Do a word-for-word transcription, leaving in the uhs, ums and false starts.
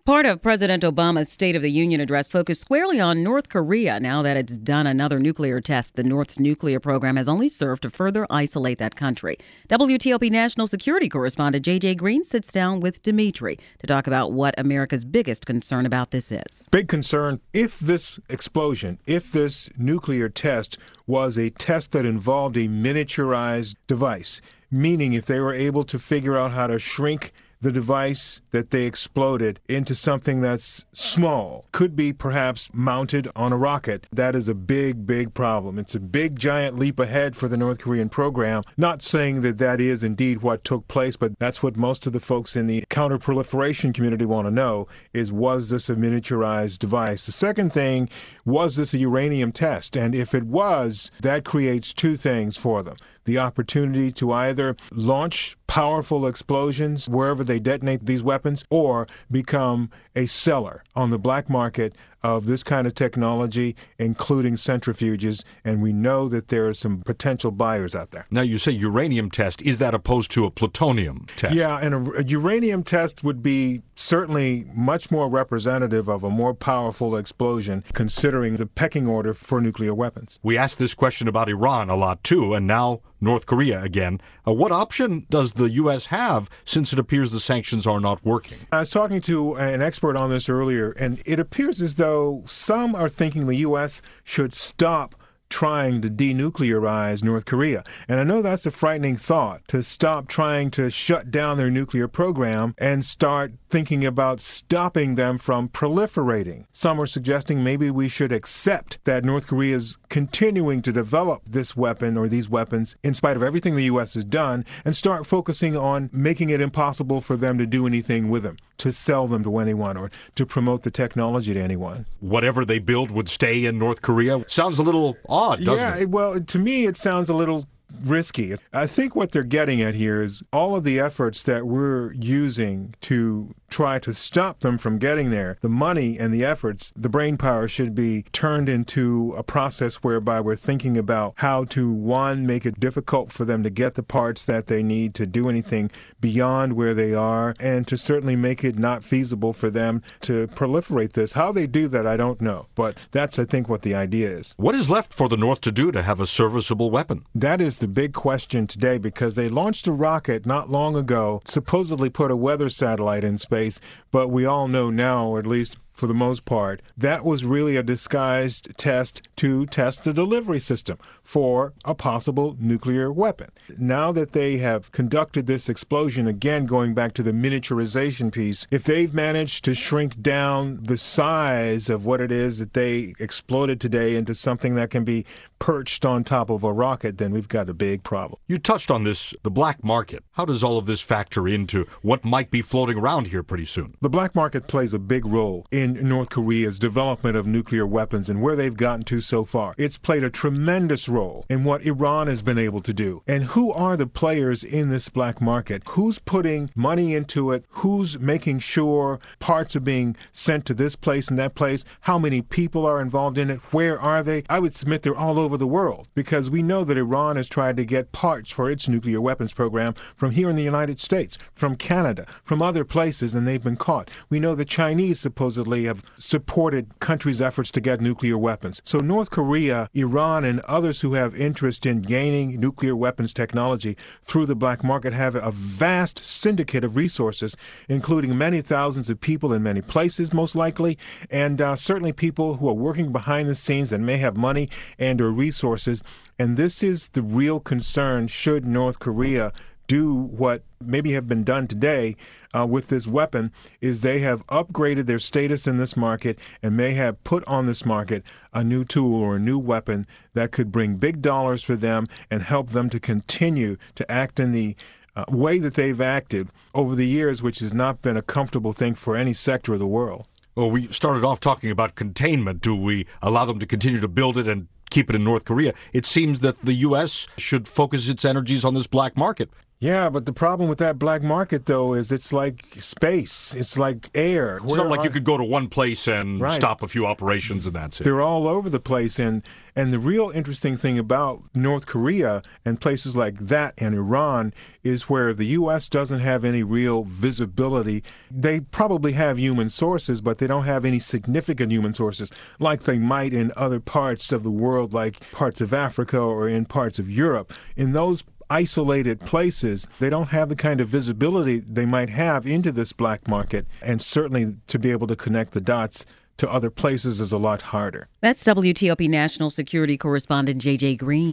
Part of President Obama's State of the Union address focused squarely on North Korea. Now that it's done another nuclear test, the North's nuclear program has only served to further isolate that country. W T O P national security correspondent J J Green sits down with Dimitri to talk about what America's biggest concern about this is. Big concern, if this explosion, if this nuclear test was a test that involved a miniaturized device, meaning if they were able to figure out how to shrink the device that they exploded into something that's small, could be perhaps mounted on a rocket. That is a big, big problem. It's a big, giant leap ahead for the North Korean program. Not saying that that is indeed what took place, but that's what most of the folks in the counterproliferation community want to know is, was this a miniaturized device? The second thing, was this a uranium test? And if it was, that creates two things for them. The opportunity to either launch powerful explosions wherever they detonate these weapons or become a seller on the black market of this kind of technology, including centrifuges, and we know that there are some potential buyers out there. Now, you say uranium test. Is that opposed to a plutonium test? Yeah, and a, a uranium test would be certainly much more representative of a more powerful explosion, considering the pecking order for nuclear weapons. We asked this question about Iran a lot, too, and now North Korea again. Uh, what option does the U S have, since it appears the sanctions are not working? I was talking to an expert on this earlier, and it appears as though some are thinking the U S should stop trying to denuclearize North Korea. And I know that's a frightening thought, to stop trying to shut down their nuclear program and start thinking about stopping them from proliferating. Some are suggesting maybe we should accept that North Korea is continuing to develop this weapon or these weapons in spite of everything the U S has done, and start focusing on making it impossible for them to do anything with them, to sell them to anyone or to promote the technology to anyone. Whatever they build would stay in North Korea? Sounds a little odd, doesn't yeah, it? Yeah, well, to me it sounds a little risky. I think what they're getting at here is all of the efforts that we're using to try to stop them from getting there, the money and the efforts, the brain power should be turned into a process whereby we're thinking about how to, one, make it difficult for them to get the parts that they need to do anything beyond where they are, and to certainly make it not feasible for them to proliferate this. How they do that, I don't know, but that's, I think, what the idea is. What is left for the North to do to have a serviceable weapon? That is the big question today, because they launched a rocket not long ago, supposedly put a weather satellite in space, but we all know now, at least for the most part, that was really a disguised test to test the delivery system for a possible nuclear weapon. Now that they have conducted this explosion, again going back to the miniaturization piece, if they've managed to shrink down the size of what it is that they exploded today into something that can be perched on top of a rocket, then we've got a big problem. You touched on this, the black market. How does all of this factor into what might be floating around here pretty soon? The black market plays a big role in North Korea's development of nuclear weapons and where they've gotten to so far. It's played a tremendous role in what Iran has been able to do. And who are the players in this black market? Who's putting money into it? Who's making sure parts are being sent to this place and that place? How many people are involved in it? Where are they? I would submit they're all over the world, because we know that Iran has tried to get parts for its nuclear weapons program from here in the United States, from Canada, from other places, and they've been caught. We know the Chinese supposedly have supported countries' efforts to get nuclear weapons. So North Korea, Iran, and others who have interest in gaining nuclear weapons technology through the black market have a vast syndicate of resources, including many thousands of people in many places, most likely, and uh, certainly people who are working behind the scenes that may have money and or resources. And this is the real concern should North Korea do what maybe have been done today uh, with this weapon, is they have upgraded their status in this market and may have put on this market a new tool or a new weapon that could bring big dollars for them and help them to continue to act in the uh, way that they've acted over the years, which has not been a comfortable thing for any sector of the world. Well, we started off talking about containment. Do we allow them to continue to build it and keep it in North Korea? It seems that the U S should focus its energies on this black market. Yeah, but the problem with that black market, though, is it's like space. It's like air. It's not like you could go to one place and right. stop a few operations and that's it. They're all over the place. And, and the real interesting thing about North Korea and places like that and Iran is where the U S doesn't have any real visibility. They probably have human sources, but they don't have any significant human sources like they might in other parts of the world, like parts of Africa or in parts of Europe. In those isolated places, they don't have the kind of visibility they might have into this black market, and certainly to be able to connect the dots to other places is a lot harder. That's W T O P National Security Correspondent J J Green.